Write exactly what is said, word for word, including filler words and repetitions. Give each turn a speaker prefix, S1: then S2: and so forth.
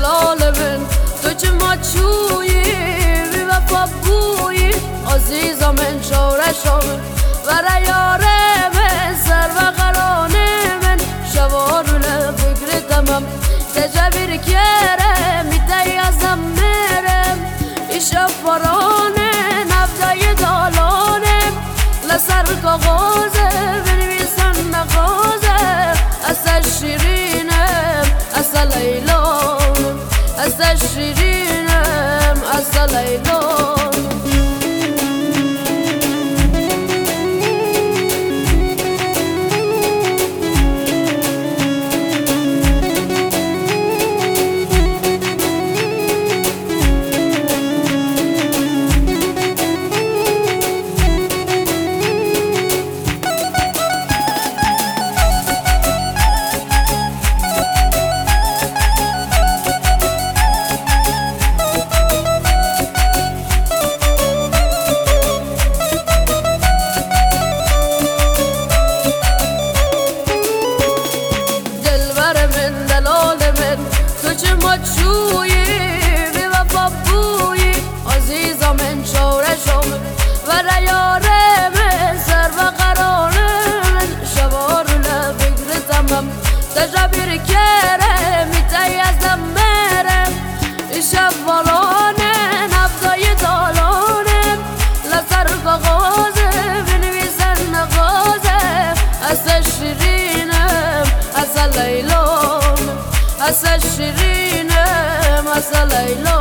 S1: دلال من تو چه ماچویی بی وفا بویی عزیزا من شورشم برای یار من سر و قران من شوارونه فکرتمم تجبیر کرم میتایی ازم مرم ایشا فرانه نبدای دالانم لسر کاغازه بنویسن نقازه اصل شیرینم اصل لیلانم اصل شیرینم اصل لیلانم تو چه ماچویی بی وفا بویی عزیزا من شورشم برای یار من سر و قرار من شوارونه فکرتمم تجبیر کرم میتایی ازم مرم ایشا فرانه نبدای دالانم لسر کاغازه بنویسن نقازه اصل شیرینم اصل لیلانم اصل شیرینم اصل لیلا